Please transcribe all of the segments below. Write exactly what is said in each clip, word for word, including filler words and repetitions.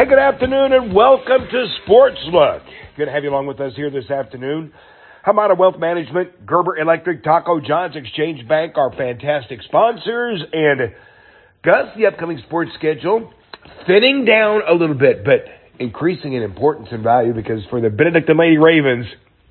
Hey, good afternoon and welcome to Sports Look. Good to have you along with us here this afternoon. Hamada Wealth Management, Gerber Electric, Taco John's, Exchange Bank, our fantastic sponsors. And Gus, the upcoming sports schedule, thinning down a little bit, but increasing in importance and value because for the Benedictine Lady Ravens,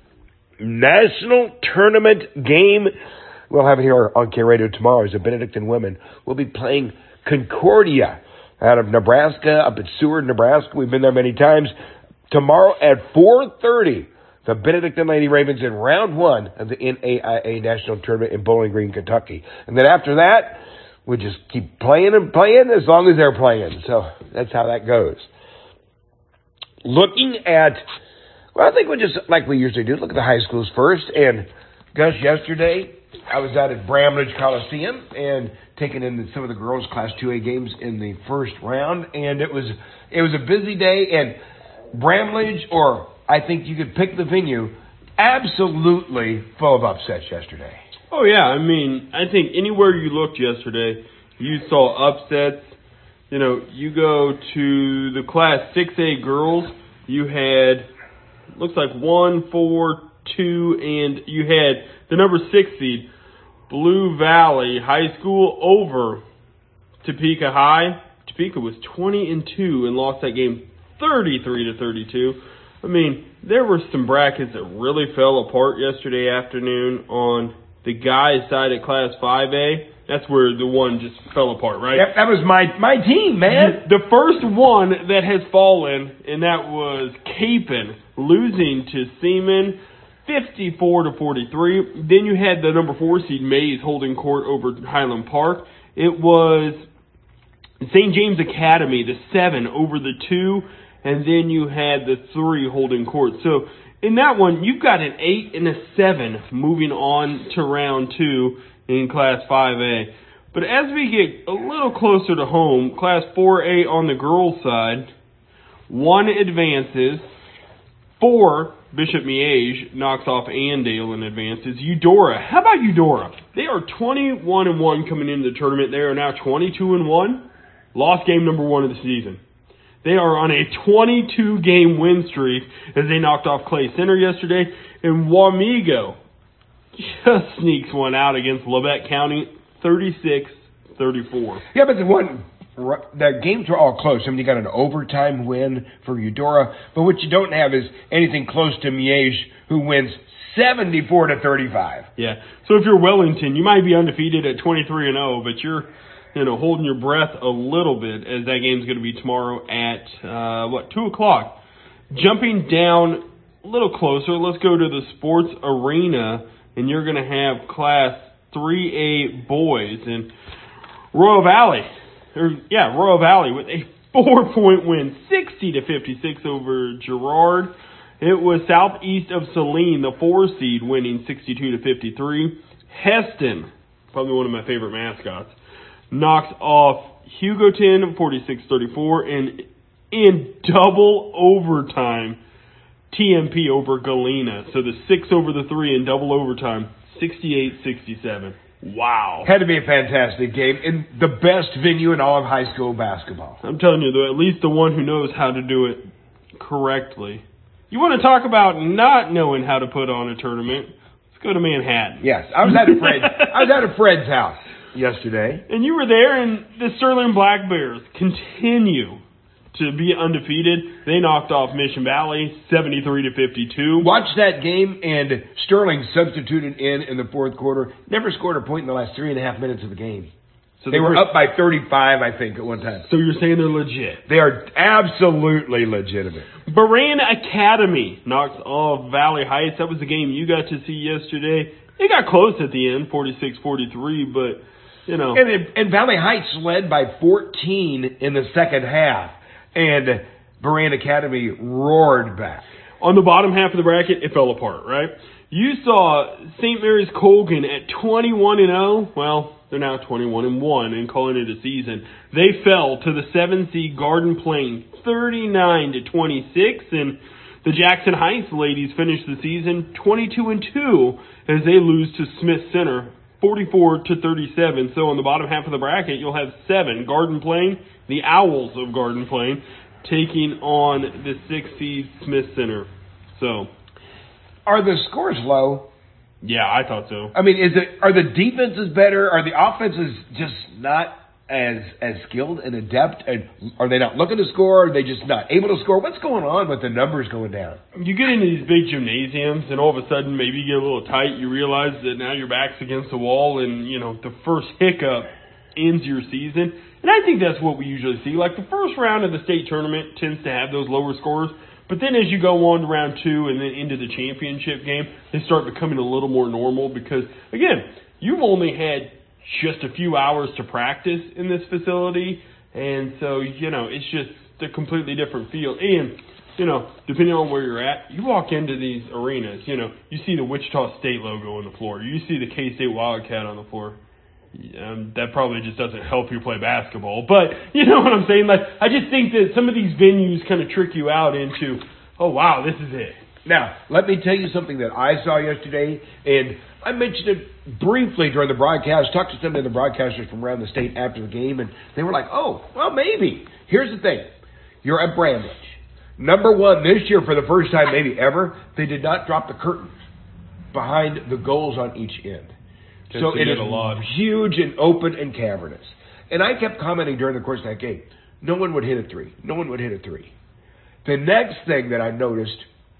national tournament game, we'll have it here on K Radio tomorrow as the Benedictine women will be playing Concordia out of Nebraska, up at Seward, Nebraska. We've been there many times. Tomorrow at four thirty, the Benedictine Lady Ravens in round one of the N A I A National Tournament in Bowling Green, Kentucky. And then after that, we just keep playing and playing as long as they're playing. So that's how that goes. Looking at, well, I think we just, like we usually do, look at the high schools first. And Gus, yesterday, I was out at Bramlage Coliseum and taking in some of the girls' Class two A games in the first round. And it was it was a busy day. And Bramlage, or I think you could pick the venue, absolutely full of upsets yesterday. Oh, yeah. I mean, I think anywhere you looked yesterday, you saw upsets. You know, you go to the Class six A girls, you had, looks like one, four, two, and you had the number six seed, Blue Valley High School, over Topeka High. Topeka was twenty and two and lost that game thirty-three to thirty-two. I mean, there were some brackets that really fell apart yesterday afternoon on the guys' side at Class five A. That's where the one just fell apart, right? Yep, that was my, my team, man. The first one that has fallen, and that was Capon losing to Seaman fifty-four to forty-three. Then you had the number four seed Mays holding court over Highland Park. It was Saint James Academy, the seven over the two, and then you had the three holding court. So in that one, you've got an eight and a seven moving on to round two in Class five A. But as we get a little closer to home, Class four A on the girls' side, one advances, four Bishop Miege knocks off Andale and advances. Eudora, how about Eudora? They are twenty-one and one coming into the tournament. They are now twenty-two and one. Lost game number one of the season. They are on a twenty-two game win streak as they knocked off Clay Center yesterday. And Wamego just sneaks one out against Labette County, thirty-six thirty-four. Yeah, but the one, the games were all close. I mean, you got an overtime win for Eudora, but what you don't have is anything close to Miege, who wins seventy-four to thirty-five. Yeah, so if you're Wellington, you might be undefeated at twenty-three and oh, but you're, you know, holding your breath a little bit as that game's going to be tomorrow at, uh, what, two o'clock. Jumping down a little closer, let's go to the sports arena, and you're going to have Class three A boys. And Royal Valley, or yeah, Royal Valley with a four-point win, sixty to fifty-six over Girard. It was southeast of Saline, the four seed, winning sixty-two to fifty-three. Heston, probably one of my favorite mascots, knocks off Hugoton forty-six thirty-four, and in double overtime, T M P over Galena. So the six over the three in double overtime, sixty-eight sixty-seven. Wow. Had to be a fantastic game in the best venue in all of high school basketball. I'm telling you, though, at least the one who knows how to do it correctly. You want to talk about not knowing how to put on a tournament? Let's go to Manhattan. Yes, I was at a Fred. I was at a Fred's house yesterday, and you were there, and the Sterling Black Bears continue to be undefeated. They knocked off Mission Valley seventy-three to fifty-two. Watched that game, and Sterling substituted in in the fourth quarter. Never scored a point in the last three and a half minutes of the game. So they, they were up by thirty-five, I think, at one time. So you're saying they're legit? They are absolutely legitimate. Beran Academy knocks off Valley Heights. That was the game you got to see yesterday. It got close at the end, forty-six forty-three, but, you know. And, and Valley Heights led by fourteen in the second half. And Beran Academy roared back. On the bottom half of the bracket, it fell apart, right? You saw Saint Mary's Colgan at twenty-one and oh. Well, they're now twenty-one and one and calling it a season. They fell to the seven seed Garden Plain, thirty-nine to twenty-six, and the Jackson Heights ladies finished the season twenty-two and two as they lose to Smith Center, forty-four to thirty-seven. So on the bottom half of the bracket, you'll have seven Garden Plain, the Owls of Garden Plain, taking on the six seed Smith Center. So, are the scores low? Yeah, I thought so. I mean, is it are the defenses better? Are the offenses just not as as skilled and adept? And are they not looking to score? Are they just not able to score? What's going on with the numbers going down? You get into these big gymnasiums, and all of a sudden, maybe you get a little tight. You realize that now your back's against the wall, and you know the first hiccup ends your season. And I think that's what we usually see. Like the first round of the state tournament tends to have those lower scores. But then as you go on to round two and then into the championship game, they start becoming a little more normal because, again, you've only had just a few hours to practice in this facility. And so, you know, it's just a completely different feel. And, you know, depending on where you're at, you walk into these arenas, you know, you see the Wichita State logo on the floor. You see the K-State Wildcat on the floor. Um, that probably just doesn't help you play basketball. But you know what I'm saying? Like, I just think that some of these venues kind of trick you out into, oh, wow, this is it. Now, let me tell you something that I saw yesterday, and I mentioned it briefly during the broadcast, talked to some of the broadcasters from around the state after the game, and they were like, oh, well, maybe. Here's the thing. You're at Bramlage. Number one, this year, for the first time maybe ever, they did not drop the curtains behind the goals on each end. So it is a lot. huge and open and cavernous. And I kept commenting during the course of that game, no one would hit a three. No one would hit a three. The next thing that I noticed,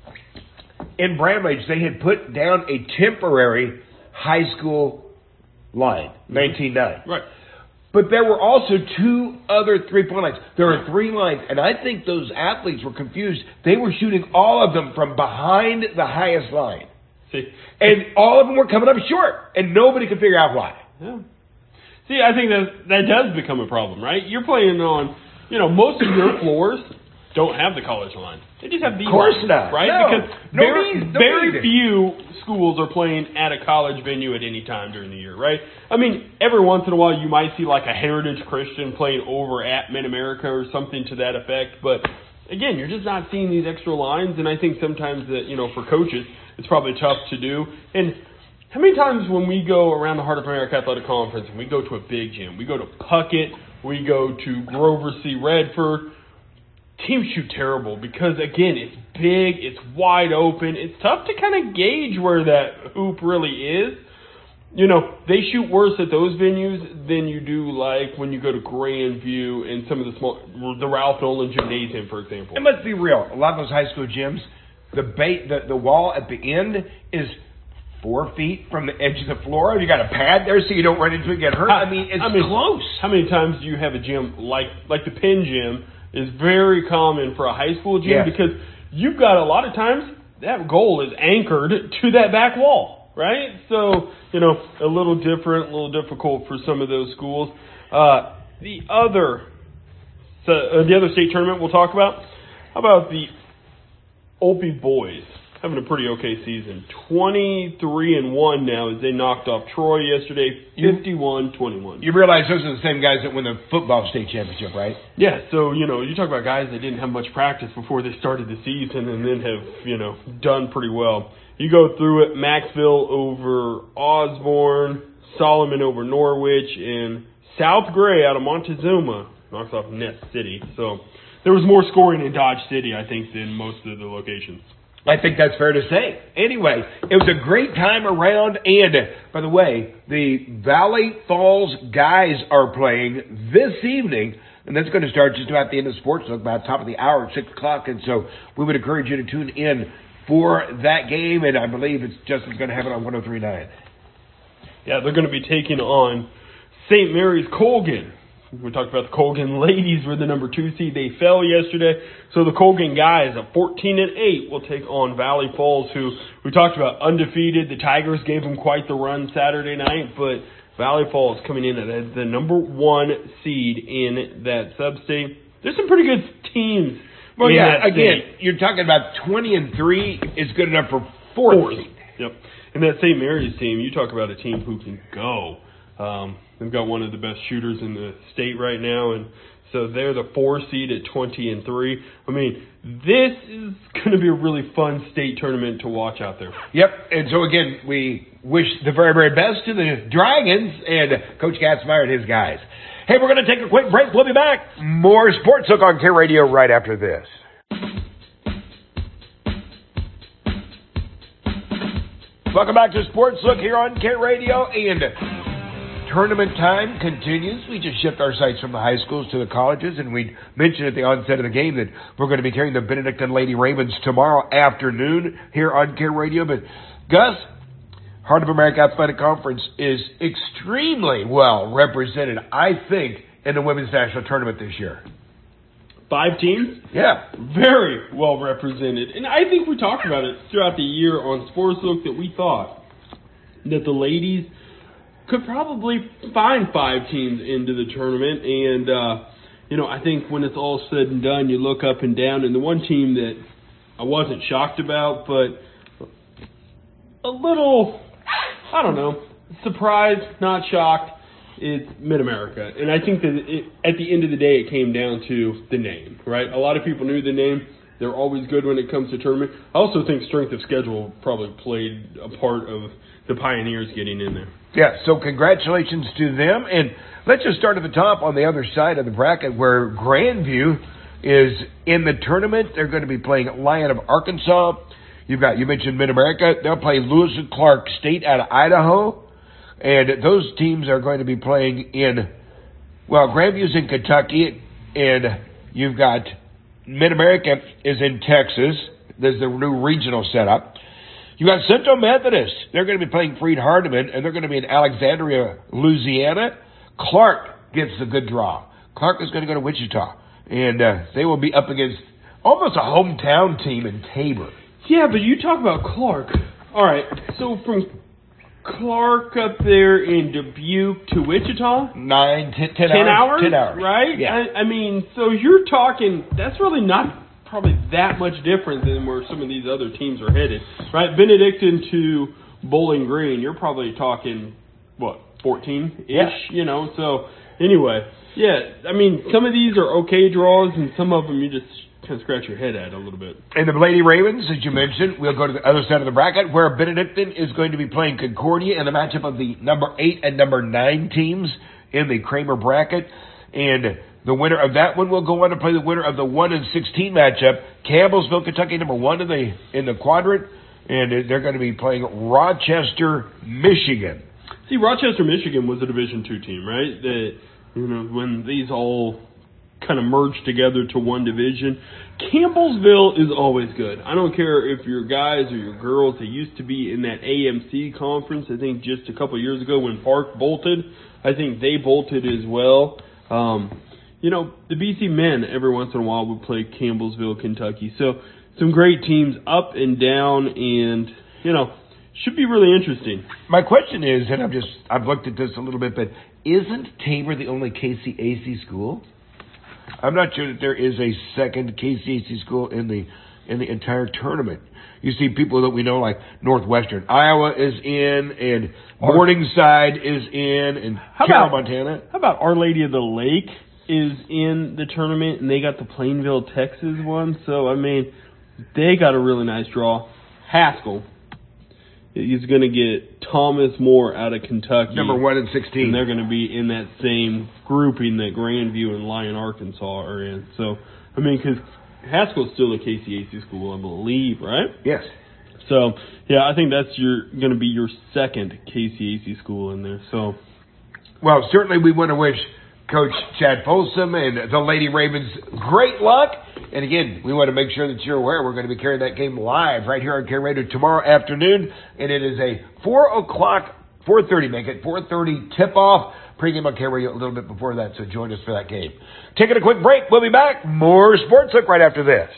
in Bramlage, they had put down a temporary high school line, nineteen nine. Right. But there were also two other three-point lines. There are three lines, and I think those athletes were confused. They were shooting all of them from behind the highest line. See, and all of them were coming up short, and nobody could figure out why. Yeah. See, I think that that does become a problem, right? You're playing on, you know, most of your floors don't have the college line. They just have the Of course line, not. right? No. Because Nobody, very, nobody very did. few schools are playing at a college venue at any time during the year, right? I mean, every once in a while you might see like a Heritage Christian playing over at Mid-America or something to that effect, but again, you're just not seeing these extra lines, and I think sometimes that, you know, for coaches, it's probably tough to do. And how many times when we go around the Heart of America Athletic Conference and we go to a big gym, we go to Puckett, we go to Grover C. Redford, teams shoot terrible because, again, it's big, it's wide open. It's tough to kind of gauge where that hoop really is. You know, they shoot worse at those venues than you do like when you go to Grandview and some of the small, the Ralph Nolan Gymnasium, for example. And let's be real. A lot of those high school gyms, the bait, the, the wall at the end is four feet from the edge of the floor. You got a pad there so you don't run into it and get hurt. I mean, it's I mean, close. How many times do you have a gym like like the Penn Gym is very common for a high school gym Yes. because you've got a lot of times that goal is anchored to that back wall, right? So, you know, a little different, a little difficult for some of those schools. Uh, the other, so, uh, the other state tournament we'll talk about. How about the Opie boys? Having a pretty okay season. twenty-three and one now as they knocked off Troy yesterday, fifty-one twenty-one. You realize those are the same guys that win the football state championship, right? Yeah, so, you know, you talk about guys that didn't have much practice before they started the season and then have, you know, done pretty well. You go through it, Maxville over Osborne, Solomon over Norwich, and South Gray out of Montezuma knocks off Ness City. So there was more scoring in Dodge City, I think, than most of the locations. I think that's fair to say. Anyway, it was a great time around. And, by the way, the Valley Falls guys are playing this evening. And that's going to start just about the end of sports, so about top of the hour at six o'clock. And so we would encourage you to tune in for that game. And I believe it's Justin's going to have it on one oh three point nine. Yeah, they're going to be taking on Saint Mary's Colgan. We talked about the Colgan ladies were the number two seed. They fell yesterday. So the Colgan guys at fourteen and eight will take on Valley Falls, who we talked about undefeated. The Tigers gave them quite the run Saturday night, but Valley Falls coming in as the number one seed in that sub-state. There's some pretty good teams. Well, in yeah, that again, state. you're talking about twenty and three is good enough for fourth. Fourth. Yep. And that Saint Mary's team, you talk about a team who can go. Um, they've got one of the best shooters in the state right now, and so they're the four seed at twenty and three. I mean, this is going to be a really fun state tournament to watch out there. Yep, and so again, we wish the very, very best to the Dragons and Coach Gatzmeyer and his guys. Hey, we're going to take a quick break. We'll be back. More Sports Hook on K Radio right after this. Welcome back to Sports Look here on K Radio, and tournament time continues. We just shift our sights from the high schools to the colleges, and we mentioned at the onset of the game that we're going to be carrying the Benedictine Lady Ravens tomorrow afternoon here on K Radio. But Gus, Heart of America Athletic Conference is extremely well represented, I think, in the Women's National Tournament this year. Five teams? Yeah. Very well represented. And I think we talked about it throughout the year on Sports Look that we thought that the ladies could probably find five teams into the tournament. And, uh, you know, I think when it's all said and done, you look up and down, and the one team that I wasn't shocked about, but a little, I don't know, surprised, not shocked, is Mid-America. And I think that it, at the end of the day, it came down to the name, right? A lot of people knew the name. They're always good when it comes to tournament. I also think strength of schedule probably played a part of the Pioneers getting in there. Yeah, so congratulations to them. And let's just start at the top on the other side of the bracket where Grandview is in the tournament. They're going to be playing Lion of Arkansas. You've got, you mentioned Mid-America. They'll play Lewis and Clark State out of Idaho. And those teams are going to be playing in, well, Grandview's in Kentucky, and you've got Mid-America is in Texas. There's the new regional setup. You've got Central Methodist. They're going to be playing Freed Hardeman, and they're going to be in Alexandria, Louisiana. Clark gets the good draw. Clark is going to go to Wichita, and uh, they will be up against almost a hometown team in Tabor. Yeah, but you talk about Clark. All right, so from Clark up there in Dubuque to Wichita? Nine, ten, ten, ten hours. hours? Ten hours. Right? Yeah. I, I mean, so you're talking, that's really not probably that much different than where some of these other teams are headed. Right? Benedictine to Bowling Green, you're probably talking, what, fourteen-ish? Yeah. You know, so anyway, yeah, I mean, some of these are okay draws, and some of them you just kind of scratch your head at a little bit. And the Lady Ravens, as you mentioned, we'll go to the other side of the bracket where Benedictine is going to be playing Concordia in the matchup of the number eight and number nine teams in the Kramer bracket. And the winner of that one will go on to play the winner of the one and sixteen matchup, Campbellsville, Kentucky, number one in the in the quadrant, and they're going to be playing Rochester, Michigan. See, Rochester, Michigan was a Division two team, right? That, you know, when these all kind of merged together to one division. Campbellsville is always good. I don't care if you're guys or you're girls. They used to be in that A M C conference, I think just a couple of years ago when Park bolted. I think they bolted as well. Um, you know, the B C men every once in a while would play Campbellsville, Kentucky. So some great teams up and down, and, you know, should be really interesting. My question is, and I've just, I've looked at this a little bit, but isn't Tabor the only K C A C school? I'm not sure that there is a second K C A C school in the in the entire tournament. You see people that we know like Northwestern Iowa is in, and Morningside is in, and how Carroll, about, Montana. How about Our Lady of the Lake is in the tournament, and they got the Plainville, Texas one. So, I mean, they got a really nice draw. Haskell is going to get Thomas More out of Kentucky. Number one and sixteen. And they're going to be in that same grouping that Grandview and Lion, Arkansas are in. So, I mean, because Haskell's still a K C A C school, I believe, right? Yes. So, yeah, I think that's your going to be your second K C A C school in there. So, well, certainly we want to wish Coach Chad Folsom and the Lady Ravens great luck. And again, we want to make sure that you're aware we're going to be carrying that game live right here on K Radio tomorrow afternoon. And it is a four o'clock, four thirty, make it four thirty tip-off. Pregame on K Radio a little bit before that, so join us for that game. Taking a quick break. We'll be back. More Sports Look right after this.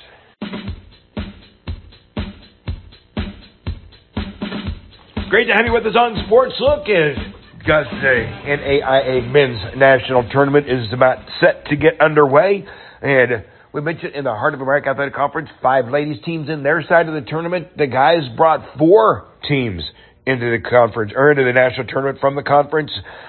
Great to have you with us on Sports Look as Gus, uh, N A I A Men's National Tournament is about set to get underway. And we mentioned in the Heart of America Athletic Conference, five ladies teams in their side of the tournament. The guys brought four teams into the conference, or into the national tournament from the conference.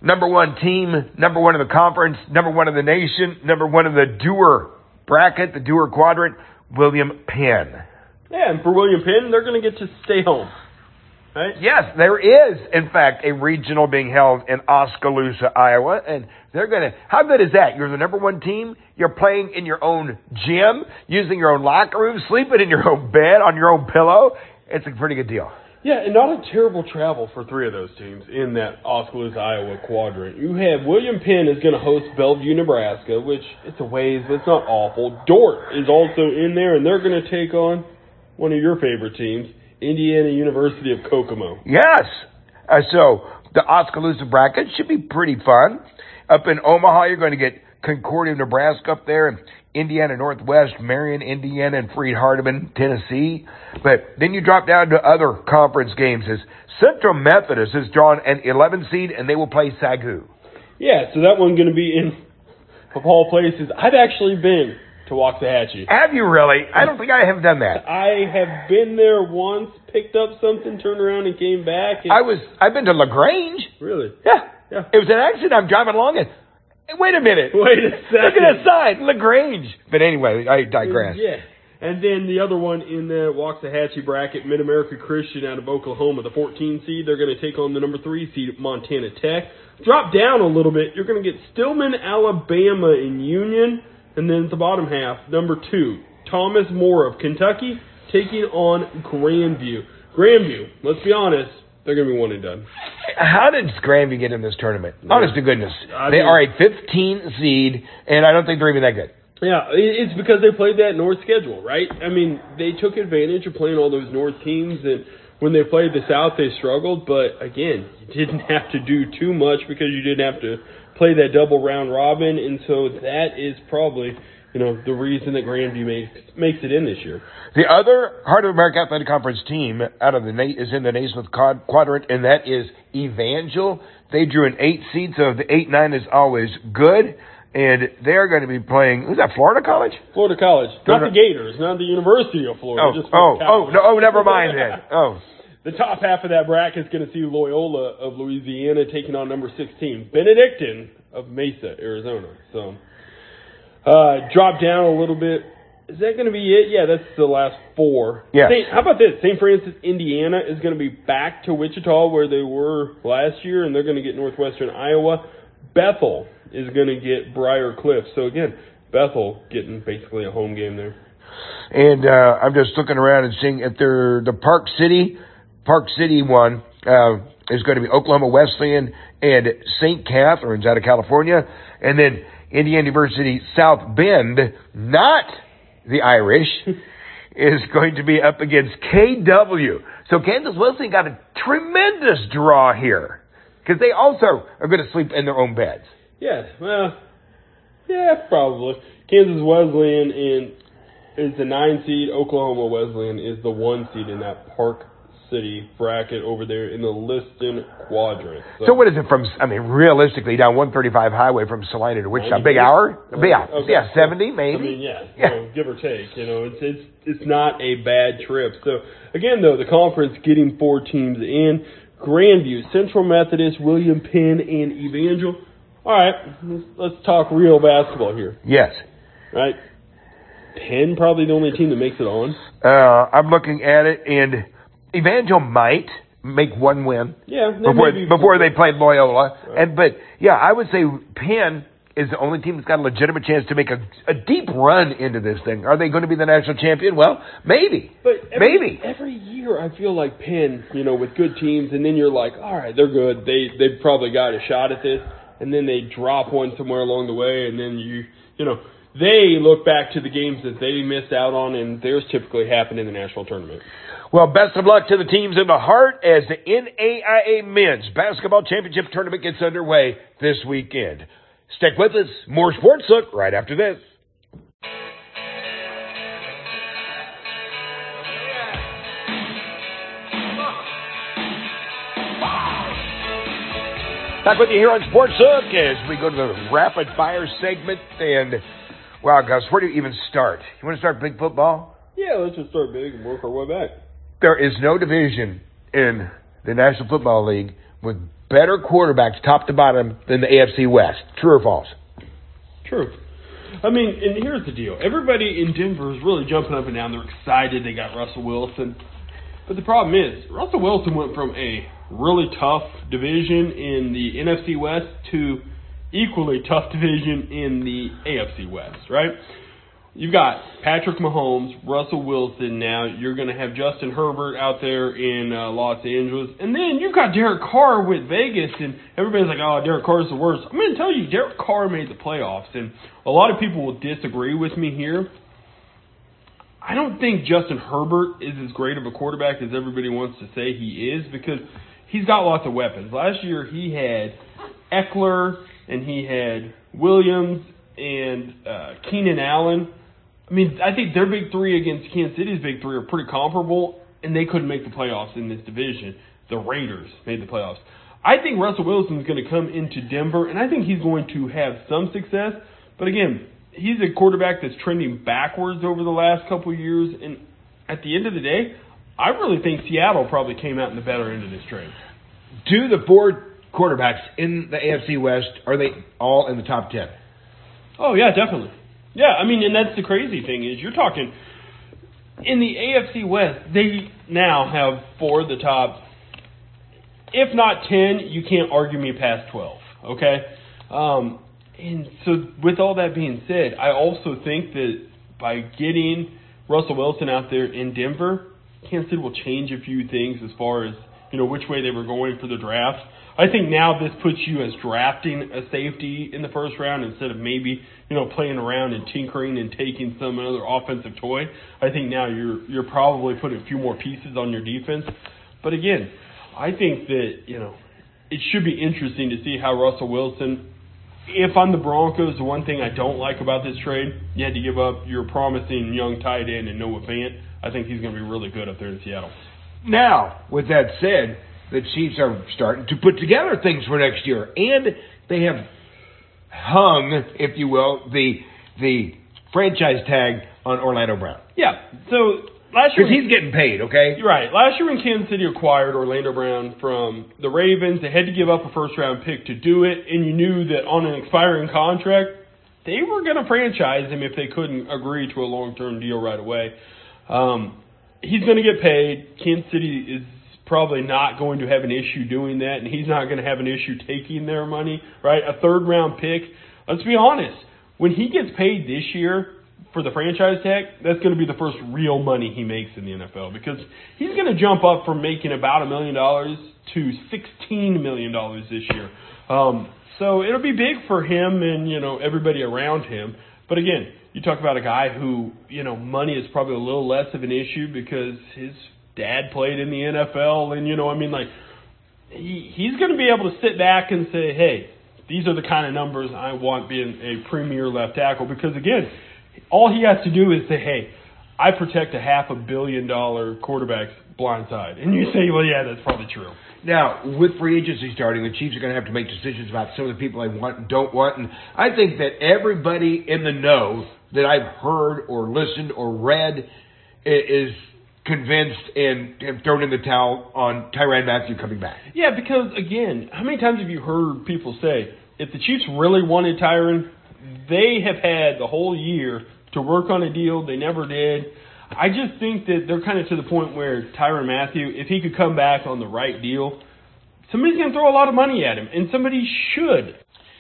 number one team, number one in the conference, number one in the nation, number one in the Dewar bracket, the Dewar quadrant, William Penn. Yeah, and for William Penn, they're going to get to stay home. Right? Yes, there is, in fact, a regional being held in Oskaloosa, Iowa, and they're going to, how good is that? You're the number one team, you're playing in your own gym, using your own locker room, sleeping in your own bed, on your own pillow. It's a pretty good deal. Yeah, and not a terrible travel for three of those teams in that Oskaloosa, Iowa quadrant. You have William Penn is going to host Bellevue, Nebraska, which it's a ways, but it's not awful. Dordt is also in there, and they're going to take on one of your favorite teams, Indiana University of Kokomo. Yes. Uh, so the Oskaloosa bracket should be pretty fun. Up in Omaha, you're going to get Concordia, Nebraska up there, and Indiana Northwest, Marion, Indiana, and Freed Hardeman, Tennessee. But then you drop down to other conference games. As Central Methodist has drawn an eleven seed, and they will play Sagu. Yeah, so that one's going to be in, of all places, I've actually been to Waxahachie. Have you really? I don't think I have done that. I have been there once, picked up something, turned around, and came back. And I was, I've been to LaGrange. Really? Yeah. Yeah. It was an accident. I'm driving along and, hey, wait a minute. Wait a second. Look at that sign, LaGrange. But anyway, I digress. Yeah. And then the other one in the Waxahachie bracket, Mid-America Christian out of Oklahoma, the fourteen seed. They're going to take on the number three seed, Montana Tech. Drop down a little bit. You're going to get Stillman, Alabama in Union. And then at the bottom half, number two, Thomas More of Kentucky taking on Grandview. Grandview, let's be honest, they're going to be one and done. How did Grandview get in this tournament? Yeah. Honest to goodness. I they mean, are a fifteen seed, and I don't think they're even that good. Yeah, it's because they played that North schedule, right? I mean, they took advantage of playing all those North teams, and when they played the South, they struggled. But, again, you didn't have to do too much because you didn't have to play that double round robin, and so that is probably, you know, the reason that Grandview makes makes it in this year. The other Heart of America Athletic Conference team out of the is in the Naismith quadrant, and that is Evangel. They drew an eight seed, so the eight nine is always good, and they're going to be playing. Who's that? Florida College? Florida College, not the Gators, not the University of Florida. Oh, just oh, College. oh, no, oh, never mind then. Oh. The top half of that bracket is going to see Loyola of Louisiana taking on number sixteen, Benedictine of Mesa, Arizona. So, uh, drop down a little bit. Is that going to be it? Yeah, that's the last four. Yeah. Saint, how about this? Saint Francis, Indiana is going to be back to Wichita where they were last year, and they're going to get Northwestern Iowa. Bethel is going to get Briar Cliff. So, again, Bethel getting basically a home game there. And uh, I'm just looking around and seeing if they're the Park City, Park City one uh, is going to be Oklahoma Wesleyan and Saint Catherine's out of California. And then Indiana University South Bend, not the Irish, is going to be up against K W. So Kansas Wesleyan got a tremendous draw here because they also are going to sleep in their own beds. Yeah, well, yeah, probably. Kansas Wesleyan in, is the nine seed. Oklahoma Wesleyan is the one seed in that Park City bracket over there in the Liston quadrant. So, so what is it from, I mean, realistically, down one thirty-five highway from Salina to Wichita? A big hour? Right. Yeah, Okay. yeah, seventy maybe? I mean, yeah, yeah. You know, give or take. You know, it's, it's, it's not a bad trip. So, again, though, the conference getting four teams in. Grandview, Central Methodist, William Penn, and Evangel. All right, let's, let's talk real basketball here. Yes. Right? Penn probably the only team that makes it on. Uh, I'm looking at it, and Evangel might make one win. Yeah, before be before they played Loyola. Right. And but yeah, I would say Penn is the only team that's got a legitimate chance to make a, a deep run into this thing. Are they going to be the national champion? Well, maybe. But every, maybe. Every year I feel like Penn, you know, with good teams, and then you're like, all right, they're good. They they've probably got a shot at this, and then they drop one somewhere along the way, and then you you know. They look back to the games that they missed out on, and theirs typically happen in the national tournament. Well, best of luck to the teams in the Heart as the N A I A Men's Basketball Championship Tournament gets underway this weekend. Stick with us. More Sports Look right after this. Back with you here on Sports Look as we go to the rapid fire segment. And, wow, Gus, where do you even start? You want to start big football? Yeah, let's just start big and work our way back. There is no division in the National Football League with better quarterbacks top to bottom than the A F C West. True or false? True. I mean, and here's the deal. Everybody in Denver is really jumping up and down. They're excited they got Russell Wilson. But the problem is, Russell Wilson went from a really tough division in the N F C West to equally tough division in the A F C West, right? You've got Patrick Mahomes, Russell Wilson now. You're going to have Justin Herbert out there in uh, Los Angeles. And then you've got Derek Carr with Vegas, and everybody's like, oh, Derek Carr's the worst. I'm going to tell you, Derek Carr made the playoffs, and a lot of people will disagree with me here. I don't think Justin Herbert is as great of a quarterback as everybody wants to say he is, because he's got lots of weapons. Last year he had Eckler, and he had Williams, and uh, Keenan Allen. I mean, I think their big three against Kansas City's big three are pretty comparable, and they couldn't make the playoffs in this division. The Raiders made the playoffs. I think Russell Wilson is going to come into Denver, and I think he's going to have some success. But again, he's a quarterback that's trending backwards over the last couple of years, and at the end of the day, I really think Seattle probably came out in the better end of this trade. Do the four quarterbacks in the A F C West, are they all in the top ten? Oh, yeah, definitely. Yeah, I mean, and that's the crazy thing is you're talking in the A F C West, they now have four of the top, if not ten, you can't argue me past twelve, okay? Um, and so with all that being said, I also think that by getting Russell Wilson out there in Denver, Kansas City will change a few things as far as, you know, which way they were going for the draft. I think now this puts you as drafting a safety in the first round instead of maybe, you know, playing around and tinkering and taking some other offensive toy. I think now you're you're probably putting a few more pieces on your defense. But again, I think that, you know, it should be interesting to see how Russell Wilson, if I'm the Broncos, the one thing I don't like about this trade, you had to give up your promising young tight end and Noah Fant. I think he's going to be really good up there in Seattle. Now, with that said, the Chiefs are starting to put together things for next year, and they have hung, if you will, the the franchise tag on Orlando Brown. Yeah, so last year... Because he's getting paid, okay? You're right. Last year when Kansas City acquired Orlando Brown from the Ravens, they had to give up a first-round pick to do it, and you knew that on an expiring contract, they were going to franchise him if they couldn't agree to a long-term deal right away. Um, he's going to get paid. Kansas City is probably not going to have an issue doing that, and he's not going to have an issue taking their money, right? A third-round pick. Let's be honest. When he gets paid this year for the franchise tag, that's going to be the first real money he makes in the N F L, because he's going to jump up from making about a million dollars to sixteen million dollars this year. Um, so it'll be big for him and, you know, everybody around him. But again, you talk about a guy who, you know, money is probably a little less of an issue because his dad played in the N F L, and, you know, I mean, like, he, he's going to be able to sit back and say, hey, these are the kind of numbers I want being a premier left tackle, because, again, all he has to do is say, hey, I protect a half a billion dollar quarterback's blind side. And you say, well, yeah, that's probably true. Now, with free agency starting, the Chiefs are going to have to make decisions about some of the people they want and don't want. And I think that everybody in the know that I've heard or listened or read is convinced and have thrown in the towel on Tyrann Mathieu coming back. Yeah, because, again, how many times have you heard people say, if the Chiefs really wanted Tyrann, they have had the whole year to work on a deal. They never did. I just think that they're kind of to the point where Tyrann Mathieu, if he could come back on the right deal, somebody's going to throw a lot of money at him, and somebody should.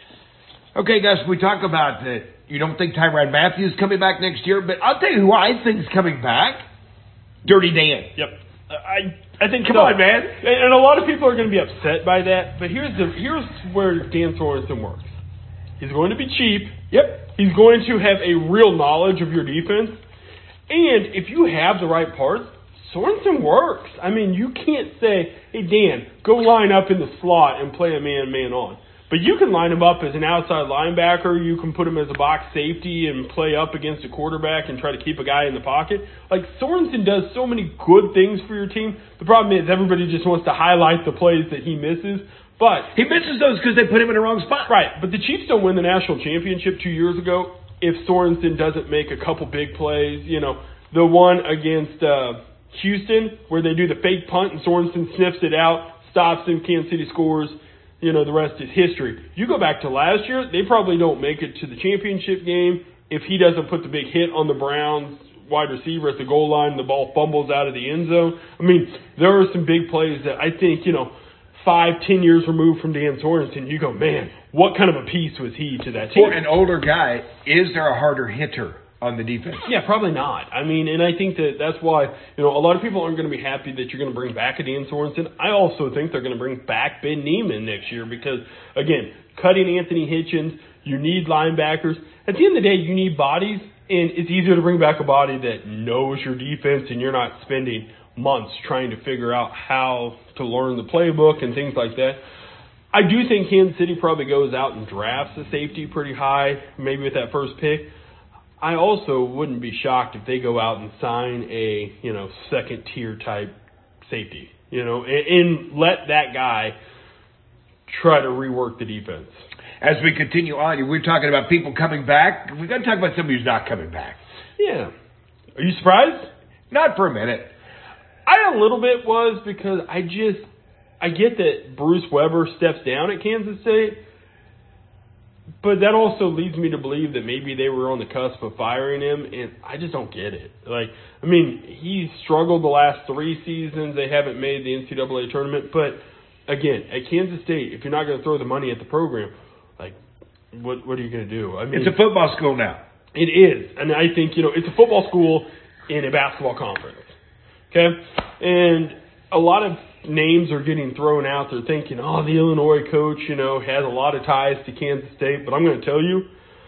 Okay, guys, we talk about that. You don't think Tyrann Mathieu's coming back next year, but I'll tell you who I think is coming back. Dirty Dan. Yep. I I think Come so. on, man. And a lot of people are going to be upset by that, but here's the here's where Dan Sorensen works. He's going to be cheap. Yep. He's going to have a real knowledge of your defense. And if you have the right parts, Sorensen works. I mean, you can't say, hey, Dan, go line up in the slot and play a man-man on. But you can line him up as an outside linebacker. You can put him as a box safety and play up against a quarterback and try to keep a guy in the pocket. Like, Sorensen does so many good things for your team. The problem is everybody just wants to highlight the plays that he misses. But he misses those because they put him in the wrong spot. Right. But the Chiefs don't win the national championship two years ago if Sorensen doesn't make a couple big plays. You know, the one against uh, Houston where they do the fake punt and Sorensen sniffs it out, stops him, Kansas City scores. you know, the rest is history. You go back to last year, they probably don't make it to the championship game if he doesn't put the big hit on the Browns wide receiver at the goal line, the ball fumbles out of the end zone. I mean, there are some big plays that I think, you know, five, ten years removed from Dan Sorensen, you go, man, what kind of a piece was he to that team? For an older guy, is there a harder hitter on the defense? Yeah, probably not. I mean, and I think that that's why, you know, a lot of people aren't going to be happy that you're going to bring back a Dan Sorensen. I also think they're going to bring back Ben Neiman next year because, again, cutting Anthony Hitchens, you need linebackers. At the end of the day, you need bodies, and it's easier to bring back a body that knows your defense and you're not spending months trying to figure out how to learn the playbook and things like that. I do think Kansas City probably goes out and drafts a safety pretty high, maybe with that first pick. I also wouldn't be shocked if they go out and sign a, you know, second tier type safety, you know, and, and let that guy try to rework the defense. As we continue on, we're talking about people coming back. We've got to talk about somebody who's not coming back. Yeah. Are you surprised? Not for a minute. I a little bit was because I just, I get that Bruce Weber steps down at Kansas State, but that also leads me to believe that maybe they were on the cusp of firing him, and I just don't get it. Like, I mean, he's struggled the last three seasons. They haven't made the N C double A tournament, but again, at Kansas State, if you're not going to throw the money at the program, like, what what are you going to do? I mean, it's a football school now. It is, and I think, you know, it's a football school in a basketball conference. Okay, and a lot of names are getting thrown out there thinking, oh, the Illinois coach, you know, has a lot of ties to Kansas State. But I'm going to tell you,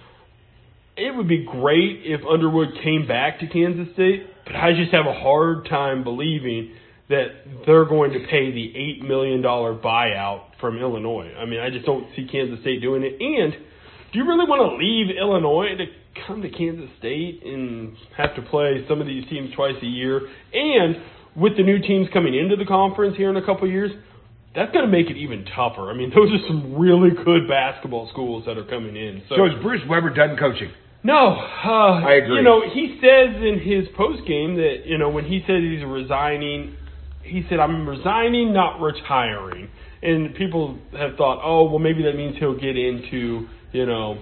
it would be great if Underwood came back to Kansas State, but I just have a hard time believing that they're going to pay the eight million dollars buyout from Illinois. I mean, I just don't see Kansas State doing it. And do you really want to leave Illinois to come to Kansas State and have to play some of these teams twice a year? And with the new teams coming into the conference here in a couple of years, that's going to make it even tougher. I mean, those are some really good basketball schools that are coming in. So, so is Bruce Weber done coaching? No. Uh, I agree. You know, he says in his postgame that, you know, when he says he's resigning, he said, I'm resigning, not retiring. And people have thought, oh, well, maybe that means he'll get into, you know,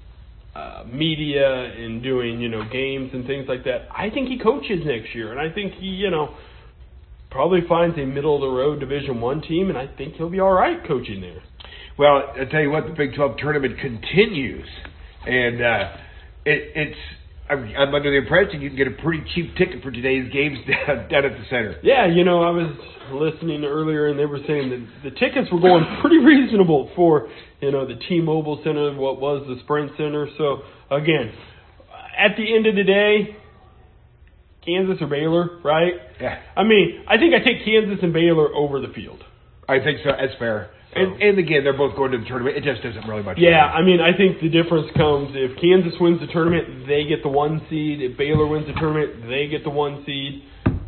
uh, media and doing, you know, games and things like that. I think he coaches next year, and I think he, you know, probably finds a middle-of-the-road Division One team, and I think he'll be all right coaching there. Well, I'll tell you what, the Big twelve tournament continues, and uh, it, it's I'm, I'm under the impression you can get a pretty cheap ticket for today's games down, down at the center. Yeah, you know, I was listening earlier, and they were saying that the tickets were going pretty reasonable for, you know, the T-Mobile Center, what was the Sprint Center. So, again, at the end of the day, Kansas or Baylor, right? Yeah. I mean, I think I take Kansas and Baylor over the field. I think so. That's fair. So. And, and again, they're both going to the tournament. It just doesn't really much Yeah, matter. I mean, I think the difference comes if Kansas wins the tournament, they get the one seed. If Baylor wins the tournament, they get the one seed.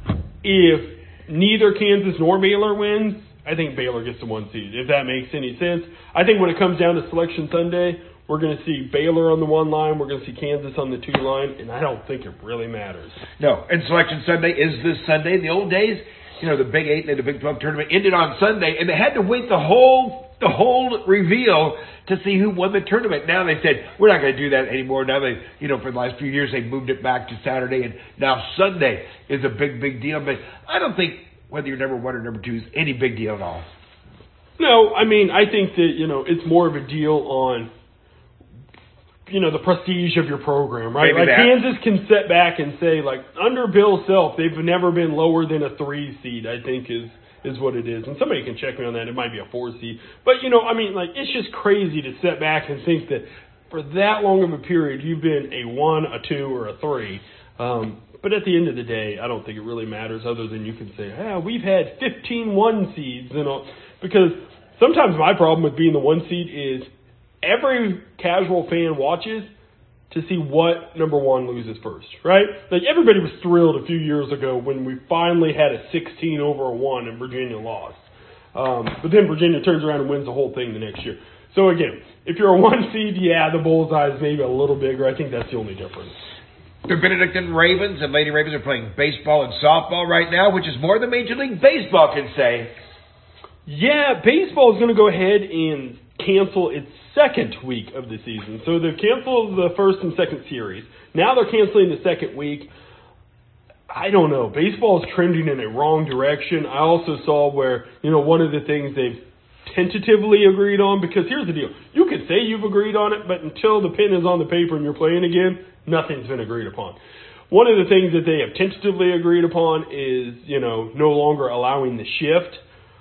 If neither Kansas nor Baylor wins, I think Baylor gets the one seed, if that makes any sense. I think when it comes down to Selection Sunday, we're going to see Baylor on the one line, we're going to see Kansas on the two line, and I don't think it really matters. No, and Selection Sunday is this Sunday. In the old days, you know, the Big Eight and the Big twelve tournament ended on Sunday, and they had to wait the whole the whole reveal to see who won the tournament. Now they said, we're not going to do that anymore. Now they, you know, for the last few years, they moved it back to Saturday, and now Sunday is a big, big deal. But I don't think whether you're number one or number two is any big deal at all. No, I mean, I think that, you know, it's more of a deal on, you know, the prestige of your program, right? Maybe like that. Kansas can sit back and say, like, under Bill Self, they've never been lower than a three seed, I think is is what it is. And somebody can check me on that. It might be a four seed. But, you know, I mean, like, it's just crazy to sit back and think that for that long of a period, you've been a one, a two, or a three. Um, but at the end of the day, I don't think it really matters other than you can say, ah, we've had fifteen one seeds. You know, because sometimes my problem with being the one seed is every casual fan watches to see what number one loses first, right? Like, everybody was thrilled a few years ago when we finally had a sixteen over a one and Virginia lost. Um, but then Virginia turns around and wins the whole thing the next year. So, again, if you're a one seed, yeah, the bullseye is maybe a little bigger. I think that's the only difference. The Benedictine Ravens and Lady Ravens are playing baseball and softball right now, which is more than Major League Baseball can say. Yeah, baseball is going to go ahead and cancel its second week of the season. So they've canceled the first and second series. Now they're canceling the second week. I don't know. Baseball is trending in a wrong direction. I also saw where, you know, one of the things they've tentatively agreed on, because here's the deal. You can say you've agreed on it, but until the pen is on the paper and you're playing again, nothing's been agreed upon. One of the things that they have tentatively agreed upon is, you know, no longer allowing the shift.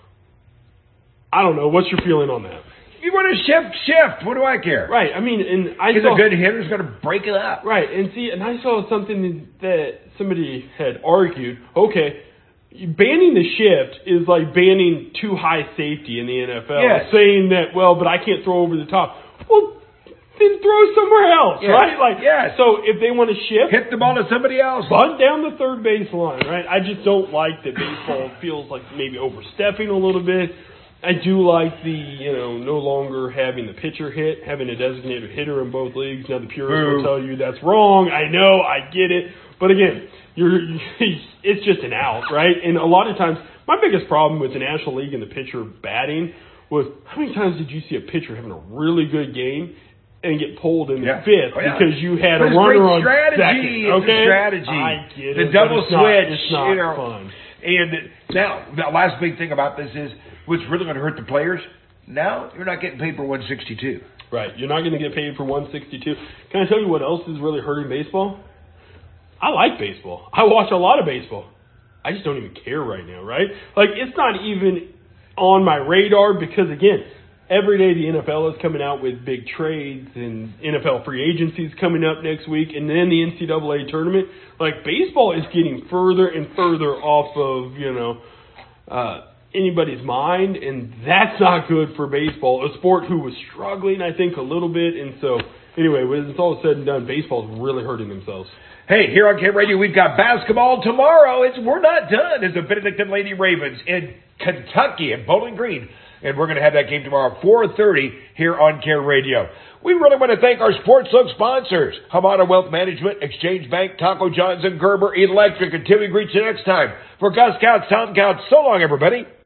I don't know. What's your feeling on that? You want to shift, shift. What do I care? Right. I mean, and I Because saw a good hitter's going to break it up. Right. And see, and I saw something that somebody had argued. Okay, banning the shift is like banning too high safety in the N F L. Yes. Saying that, well, but I can't throw over the top. Well, then throw somewhere else, yes. right? Like, yes. So if they want to shift, hit the ball to somebody else. Bunt down the third base line, right? I just don't like that baseball feels like maybe overstepping a little bit. I do like the, you know, no longer having the pitcher hit, having a designated hitter in both leagues. Now the purists will tell you that's wrong. I know, I get it. But again, you're it's just an out, right? And a lot of times, my biggest problem with the National League and the pitcher batting was how many times did you see a pitcher having a really good game and get pulled in yeah. the fifth oh, yeah. because you had but a runner on strategy. second? It's okay, a strategy. I get the it, double it's switch. Not, it's not you know. fun. And now, the last big thing about this is what's really going to hurt the players. Now you're not getting paid for one sixty-two. Right, you're not going to get paid for one sixty-two. Can I tell you what else is really hurting baseball? I like baseball. I watch a lot of baseball. I just don't even care right now, right? Like, it's not even on my radar because, again, every day the N F L is coming out with big trades and N F L free agencies coming up next week and then the N C double A tournament. Like, baseball is getting further and further off of, you know, uh, anybody's mind, and that's not good for baseball, a sport who was struggling, I think, a little bit. And so, anyway, when it's all said and done, baseball's really hurting themselves. Hey, here on K Radio, we've got basketball tomorrow. It's We're not done. It's the Benedictine Lady Ravens in Kentucky at Bowling Green. And we're going to have that game tomorrow, four thirty, here on K Radio. We really want to thank our Sports Look sponsors, Hamada Wealth Management, Exchange Bank, Taco John's, and Gerber Electric. Until we reach you next time, for Gus Counts, Tom Counts, so long, everybody.